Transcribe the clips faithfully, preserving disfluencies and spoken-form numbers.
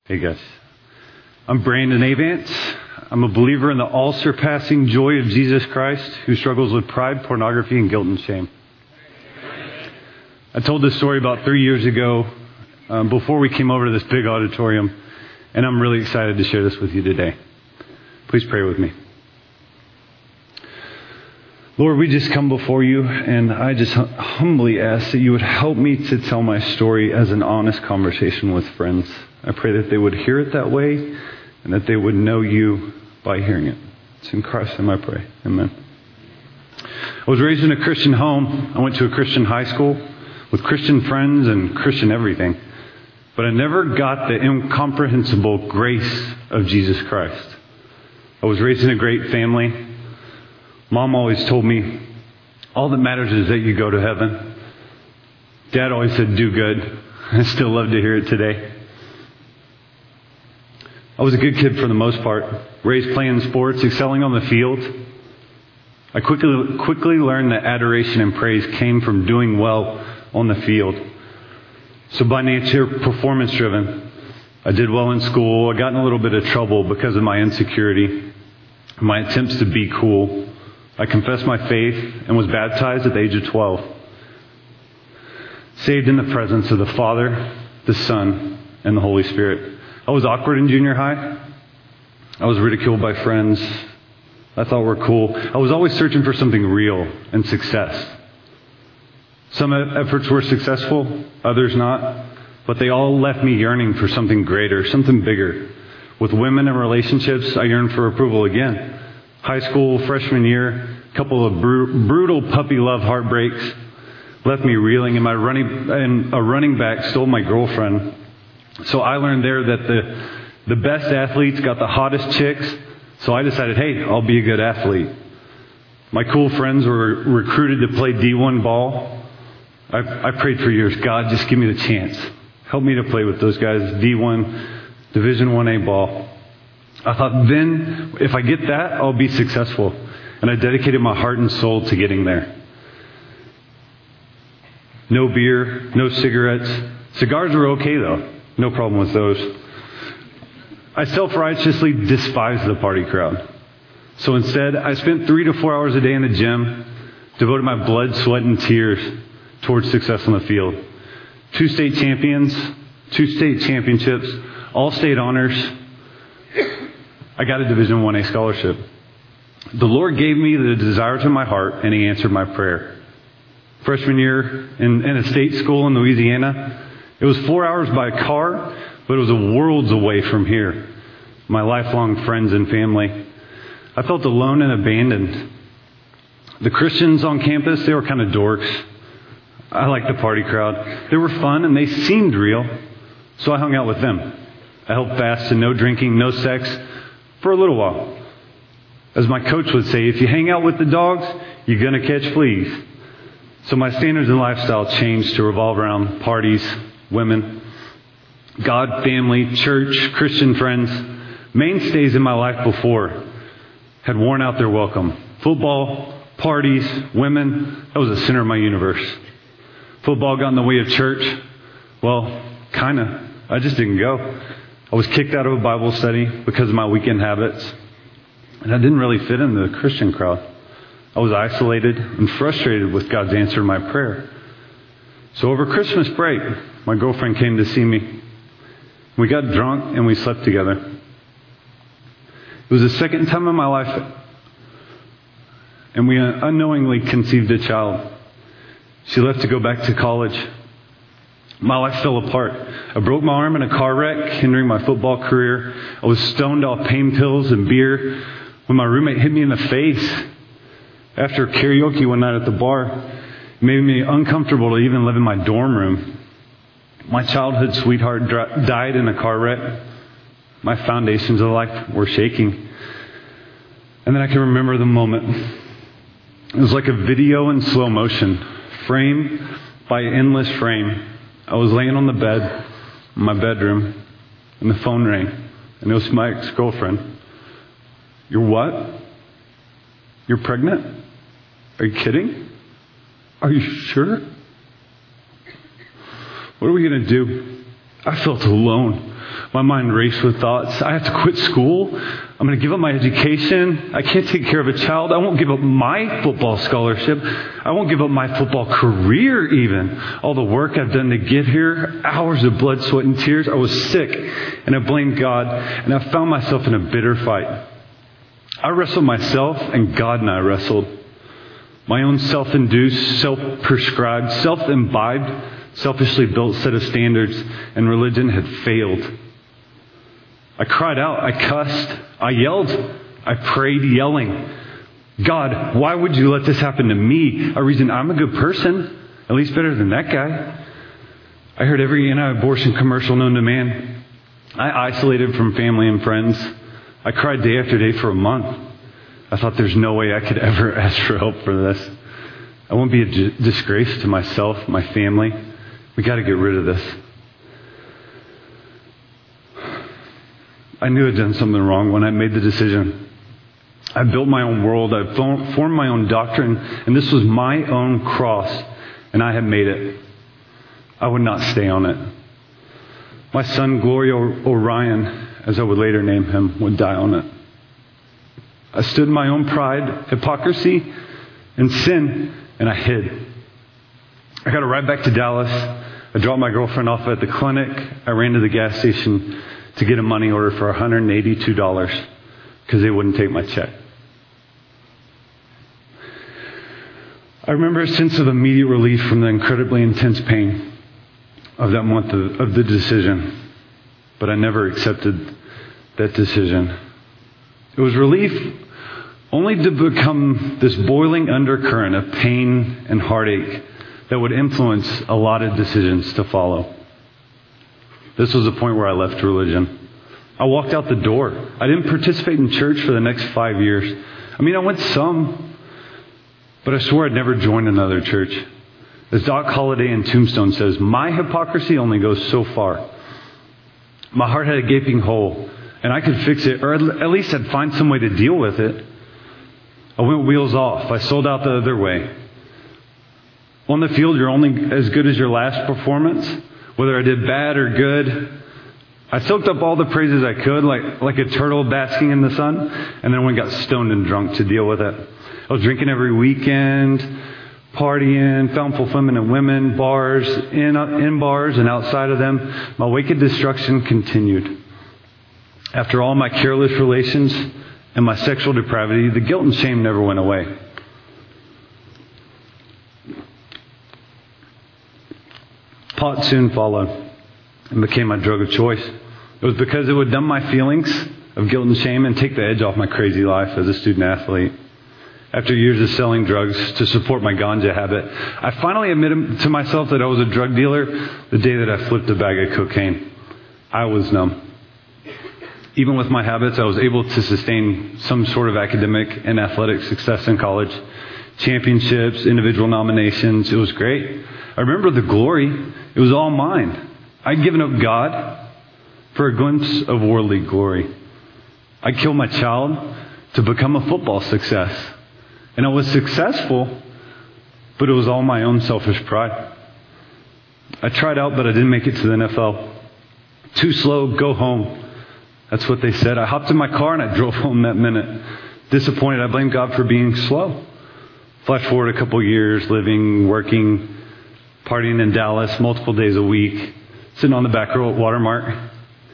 Hey guys, I'm Brandon Avance. I'm a believer in the all-surpassing joy of Jesus Christ who struggles with pride, pornography, and guilt and shame. I told this story about three years ago um, before we came over to this big auditorium, and I'm really excited to share this with you today. Please pray with me. Lord, we just come before you, and I just humbly ask that you would help me to tell my story as an honest conversation with friends. I pray that they would hear it that way, and that they would know you by hearing it. It's in Christ's name I pray. Amen. I was raised in a Christian home. I went to a Christian high school with Christian friends and Christian everything. But I never got the incomprehensible grace of Jesus Christ. I was raised in a great family. Mom always told me, all that matters is that you go to heaven. Dad always said, do good. I still love to hear it today. I was a good kid for the most part, raised playing sports, excelling on the field. I quickly quickly learned that adoration and praise came from doing well on the field. So by nature, performance driven. I did well in school. I got in a little bit of trouble because of my insecurity, my attempts to be cool. I confessed my faith and was baptized at the age of twelve. Saved in the presence of the Father, the Son, and the Holy Spirit. I was awkward in junior high. I was ridiculed by friends I thought were cool. I was always searching for something real and success. Some efforts were successful, others not. But they all left me yearning for something greater, something bigger. With women and relationships, I yearned for approval again. High school, freshman year, a couple of br- brutal puppy love heartbreaks left me reeling, and my running and a running back stole my girlfriend. So I learned there that the the best athletes got the hottest chicks. So I decided, hey, I'll be a good athlete. My cool friends were recruited to play D one ball. I, I prayed for years, God, just give me the chance. Help me to play with those guys, D one, Division one A ball. I thought, then, if I get that, I'll be successful. And I dedicated my heart and soul to getting there. No beer, no cigarettes. Cigars were okay, though. No problem with those. I self-righteously despised the party crowd. So instead, I spent three to four hours a day in the gym, devoted my blood, sweat, and tears towards success on the field. Two state champions, two state championships, all state honors. I got a Division one A scholarship. The Lord gave me the desire to my heart, and He answered my prayer. Freshman year in, in a state school in Louisiana, it was four hours by car, but it was a worlds away from here. My lifelong friends and family. I felt alone and abandoned. The Christians on campus, they were kind of dorks. I liked the party crowd. They were fun, and they seemed real, so I hung out with them. I held fast to no drinking, no sex, for a little while. As my coach would say, if you hang out with the dogs, you're going to catch fleas. So my standards and lifestyle changed to revolve around parties, women, God, family, church, Christian friends. Mainstays in my life before had worn out their welcome. Football, parties, women, that was the center of my universe. Football got in the way of church. Well, kind of. I just didn't go. I was kicked out of a Bible study because of my weekend habits. And I didn't really fit in the Christian crowd. I was isolated and frustrated with God's answer to my prayer. So over Christmas break, my girlfriend came to see me. We got drunk and we slept together. It was the second time in my life, and we unknowingly conceived a child. She left to go back to college. My life fell apart. I broke my arm in a car wreck, hindering my football career. I was stoned off pain pills and beer when my roommate hit me in the face. After karaoke one night at the bar, it made me uncomfortable to even live in my dorm room. My childhood sweetheart dri- died in a car wreck. My foundations of life were shaking. And then I can remember the moment. It was like a video in slow motion, frame by endless frame. I was laying on the bed in my bedroom, and the phone rang, and it was my ex-girlfriend. You're what? You're pregnant? Are you kidding? Are you sure? What are we going to do? I felt alone. My mind raced with thoughts. I have to quit school. I'm going to give up my education. I can't take care of a child. I won't give up my football scholarship. I won't give up my football career even. All the work I've done to get here, hours of blood, sweat, and tears. I was sick, and I blamed God, and I found myself in a bitter fight. I wrestled myself, and God and I wrestled. My own self-induced, self-prescribed, self-imbibed, selfishly built set of standards and religion had failed. I cried out, I cussed, I yelled, I prayed yelling. God, why would you let this happen to me? A reason I'm a good person, at least better than that guy. I heard every anti-abortion commercial known to man. I isolated from family and friends. I cried day after day for a month. I thought there's no way I could ever ask for help for this. I won't be a d- disgrace to myself, my family. We got to get rid of this. I knew I'd done something wrong when I made the decision. I built my own world. I formed my own doctrine. And this was my own cross. And I had made it. I would not stay on it. My son, Gloria Orion, as I would later name him, would die on it. I stood in my own pride, hypocrisy, and sin, and I hid. I got a ride back to Dallas. I dropped my girlfriend off at the clinic. I ran to the gas station to get a money order for one hundred eighty-two dollars because they wouldn't take my check. I remember a sense of immediate relief from the incredibly intense pain of that month of, of the decision. But I never accepted that decision. It was relief only to become this boiling undercurrent of pain and heartache that would influence a lot of decisions to follow. This was the point where I left religion. I walked out the door. I didn't participate in church for the next five years. I mean, I went some, but I swore I'd never join another church. As Doc Holliday in Tombstone says, my hypocrisy only goes so far. My heart had a gaping hole, and I could fix it, or at least I'd find some way to deal with it. I went wheels off. I sold out the other way. On the field, you're only as good as your last performance, whether I did bad or good. I soaked up all the praises I could, like, like a turtle basking in the sun, and then went and got stoned and drunk to deal with it. I was drinking every weekend, partying, found fulfillment in women, bars, in, in bars and outside of them. My wicked destruction continued. After all my careless relations and my sexual depravity, the guilt and shame never went away. Pot soon followed and became my drug of choice. It was because it would numb my feelings of guilt and shame and take the edge off my crazy life as a student athlete. After years of selling drugs to support my ganja habit, I finally admitted to myself that I was a drug dealer the day that I flipped a bag of cocaine. I was numb. Even with my habits, I was able to sustain some sort of academic and athletic success in college. Championships, individual nominations. It was great. I remember the glory. It was all mine. I'd given up God for a glimpse of worldly glory. I killed my child to become a football success. And I was successful, but it was all my own selfish pride. I tried out, but I didn't make it to the N F L. Too slow, go home. That's what they said. I hopped in my car and I drove home that minute. Disappointed, I blamed God for being slow. Flash forward a couple years, living, working, partying in Dallas multiple days a week, sitting on the back row at Watermark.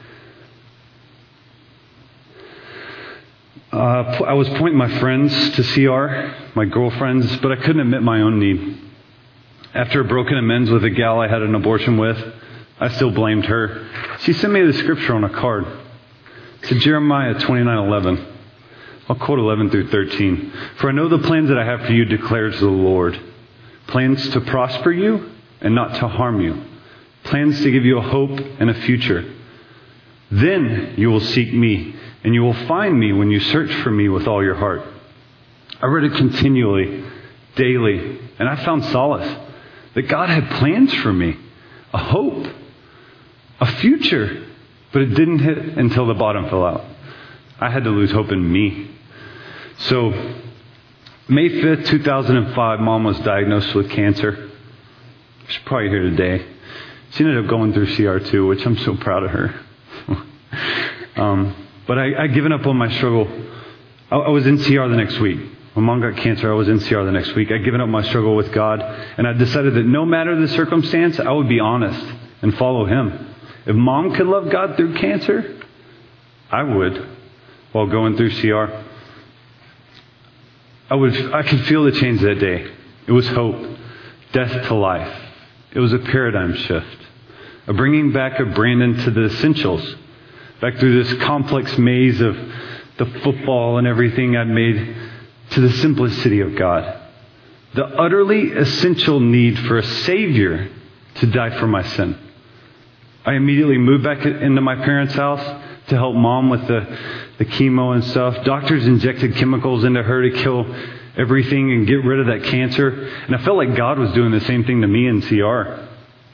Uh, I was pointing my friends to C R, my girlfriends, but I couldn't admit my own need. After a broken amends with a gal I had an abortion with, I still blamed her. She sent me the scripture on a card. It said Jeremiah twenty-nine eleven. I'll quote eleven through thirteen. For I know the plans that I have for you, declares the Lord. Plans to prosper you and not to harm you. Plans to give you a hope and a future. Then you will seek me, and you will find me when you search for me with all your heart. I read it continually, daily, and I found solace that God had plans for me, a hope, a future, but it didn't hit until the bottom fell out. I had to lose hope in me. So, May fifth, two thousand five, Mom was diagnosed with cancer. She's probably here today. She ended up going through C R too, which I'm so proud of her. um, but I, I'd given up on my struggle. I, I was in C R the next week. When Mom got cancer, I was in C R the next week. I'd given up my struggle with God, and I decided that no matter the circumstance, I would be honest and follow Him. If Mom could love God through cancer, I would while going through C R. I would, I could feel the change that day. It was hope, death to life. It was a paradigm shift, a bringing back of Brandon to the essentials, back through this complex maze of the football and everything I'd made to the simplicity of God. The utterly essential need for a Savior to die for my sin. I immediately moved back into my parents' house to help Mom with the, the chemo and stuff. Doctors injected chemicals into her to kill everything and get rid of that cancer. And I felt like God was doing the same thing to me in C R.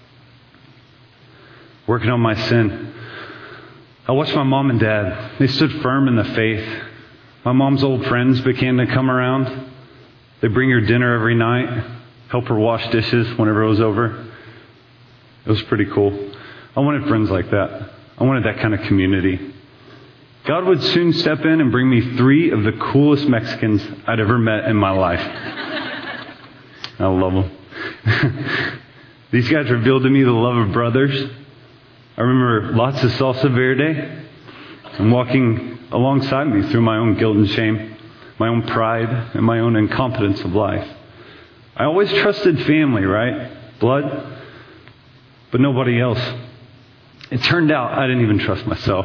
Working on my sin. I watched my mom and dad. They stood firm in the faith. My mom's old friends began to come around. They'd bring her dinner every night, help her wash dishes whenever it was over. It was pretty cool. I wanted friends like that. I wanted that kind of community. God would soon step in and bring me three of the coolest Mexicans I'd ever met in my life. I love them. These guys revealed to me the love of brothers. I remember lots of salsa verde and walking alongside me through my own guilt and shame, my own pride, and my own incompetence of life. I always trusted family, right? Blood, but nobody else. It turned out I didn't even trust myself.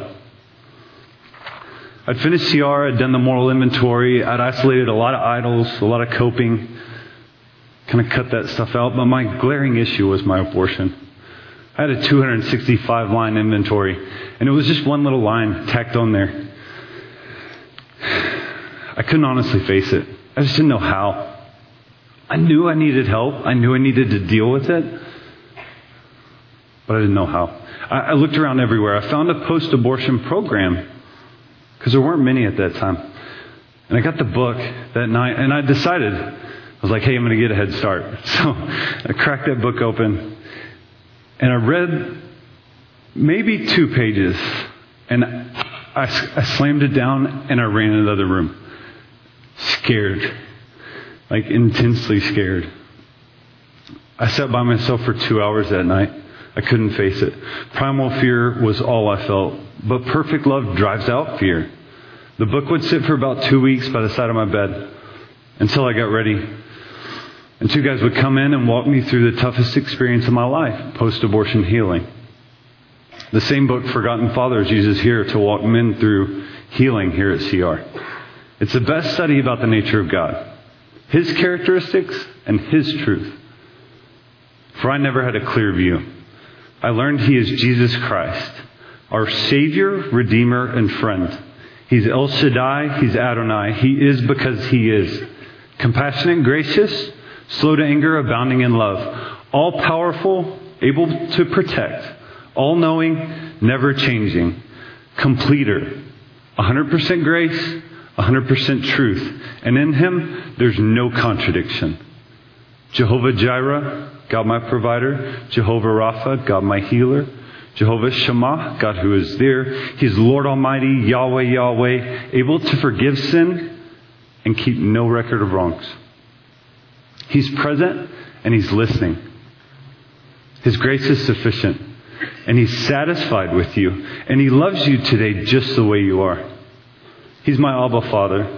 I'd finished C R, I'd done the moral inventory, I'd isolated a lot of idols, a lot of coping, kind of cut that stuff out, but my glaring issue was my abortion. I had a two hundred sixty-five line inventory, and it was just one little line tacked on there. I couldn't honestly face it. I just didn't know how. I knew I needed help. I knew I needed to deal with it, but I didn't know how. I, I looked around everywhere. I found a post-abortion program, because there weren't many at that time. And I got the book that night, and I decided, I was like, hey, I'm going to get a head start. So I cracked that book open, and I read maybe two pages, and I, I slammed it down, and I ran into the other room. Scared. Like intensely scared. I sat by myself for two hours that night. I couldn't face it. Primal fear was all I felt. But perfect love drives out fear. The book would sit for about two weeks by the side of my bed until I got ready. And two guys would come in and walk me through the toughest experience of my life, post-abortion healing. The same book, Forgotten Fathers, uses here to walk men through healing here at C R. It's the best study about the nature of God, His characteristics, and His truth. For I never had a clear view. I learned He is Jesus Christ, our Savior, Redeemer, and friend. He's El Shaddai, He's Adonai. He is because He is. Compassionate, gracious, slow to anger, abounding in love. All-powerful, able to protect. All-knowing, never changing. Completer. one hundred percent grace, one hundred percent truth. And in Him, there's no contradiction. Jehovah Jireh, God my provider. Jehovah Rapha, God my healer. Jehovah Shammah, God who is there. He's Lord Almighty, Yahweh, Yahweh, able to forgive sin and keep no record of wrongs. He's present and He's listening. His grace is sufficient. And He's satisfied with you. And He loves you today just the way you are. He's my Abba Father.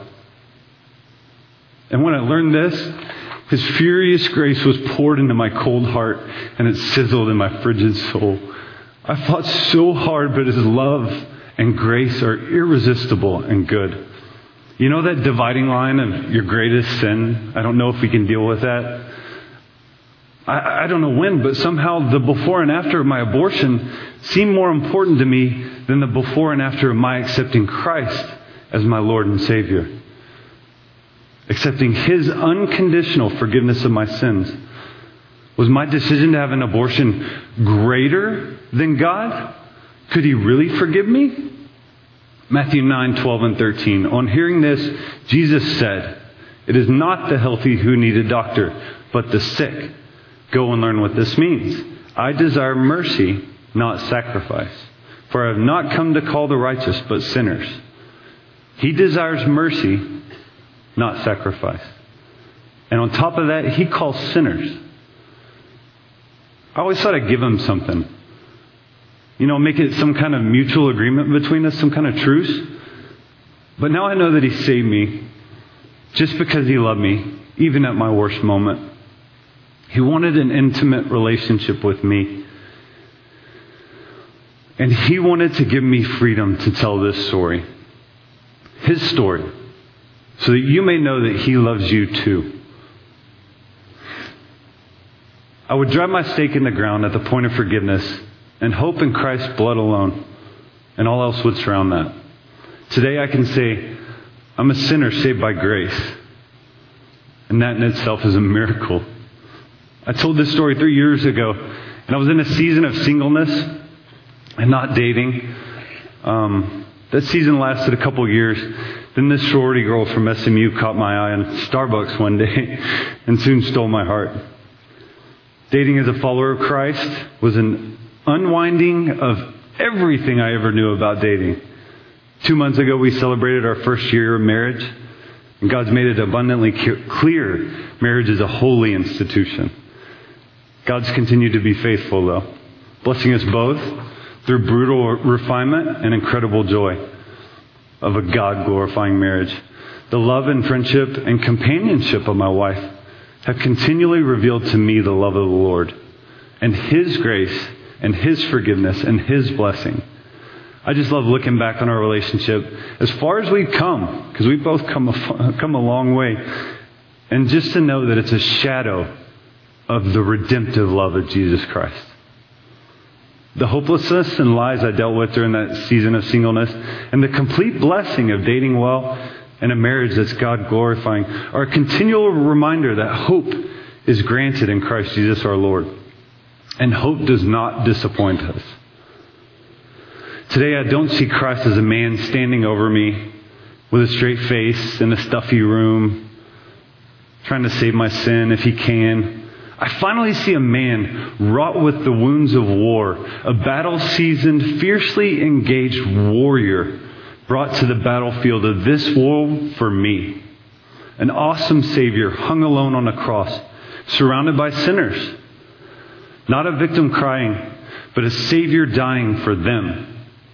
And when I learned this, His furious grace was poured into my cold heart, and it sizzled in my frigid soul. I fought so hard, but His love and grace are irresistible and good. You know that dividing line of your greatest sin? I don't know if we can deal with that. I, I don't know when, but somehow the before and after of my abortion seemed more important to me than the before and after of my accepting Christ as my Lord and Savior. Accepting His unconditional forgiveness of my sins. Was my decision to have an abortion greater than God? Could He really forgive me? Matthew nine, twelve, and thirteen. On hearing this, Jesus said, "It is not the healthy who need a doctor, but the sick. Go and learn what this means. I desire mercy, not sacrifice. For I have not come to call the righteous, but sinners. He desires mercy, not sacrifice. And on top of that, he calls sinners. I always thought I'd give him something. You know, make it some kind of mutual agreement between us, some kind of truce. But now I know that he saved me just because he loved me, even at my worst moment. He wanted an intimate relationship with me. And he wanted to give me freedom to tell this story. His story. So that you may know that he loves you too. I would drive my stake in the ground at the point of forgiveness and hope in Christ's blood alone. And all else would surround that. Today I can say, I'm a sinner saved by grace. And that in itself is a miracle. I told this story three years ago. And I was in a season of singleness and not dating. Um, that season lasted a couple years. Then this sorority girl from S M U caught my eye in Starbucks one day and soon stole my heart. Dating as a follower of Christ was an unwinding of everything I ever knew about dating. Two months ago, we celebrated our first year of marriage. And God's made it abundantly clear marriage is a holy institution. God's continued to be faithful, though, blessing us both through brutal refinement and incredible joy of a God-glorifying marriage. The love and friendship and companionship of my wife have continually revealed to me the love of the Lord and His grace and His forgiveness and His blessing. I just love looking back on our relationship as far as we've come, because we've both come a, come a long way, and just to know that it's a shadow of the redemptive love of Jesus Christ. The hopelessness and lies I dealt with during that season of singleness and the complete blessing of dating well and a marriage that's God glorifying are a continual reminder that hope is granted in Christ Jesus our Lord. And hope does not disappoint us. Today I don't see Christ as a man standing over me with a straight face in a stuffy room, trying to save my sin if he can. I finally see a man wrought with the wounds of war, a battle-seasoned, fiercely engaged warrior brought to the battlefield of this world for me. An awesome Savior hung alone on a cross, surrounded by sinners. Not a victim crying, but a Savior dying for them.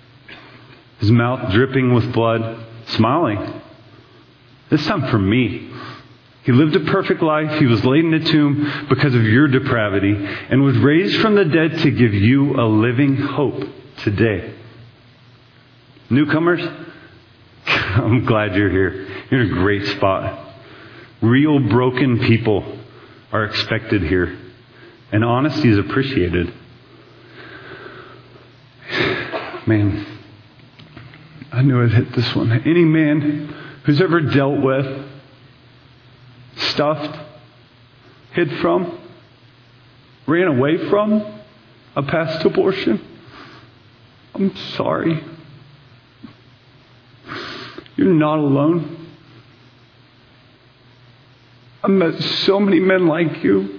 His mouth dripping with blood, smiling. This time for me. He lived a perfect life. He was laid in a tomb because of your depravity and was raised from the dead to give you a living hope today. Newcomers, I'm glad you're here. You're in a great spot. Real broken people are expected here, and honesty is appreciated. Man, I knew I'd hit this one. Any man who's ever dealt with, stuffed, hid from, ran away from a past abortion, I'm sorry. You're not alone. I've met so many men like you.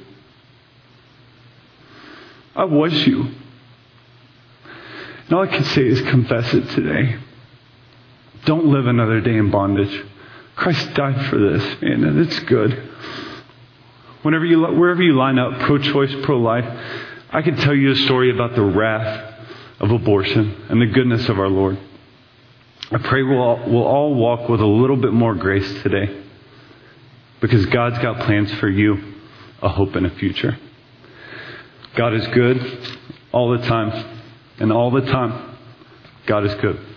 I was you. And all I can say is confess it today. Don't live another day in bondage. Christ died for this, man, and it's good. Whenever you, wherever you line up, pro-choice, pro-life, I can tell you a story about the wrath of abortion and the goodness of our Lord. I pray we'll all, we'll all walk with a little bit more grace today, because God's got plans for you, a hope and a future. God is good all the time, and all the time, God is good.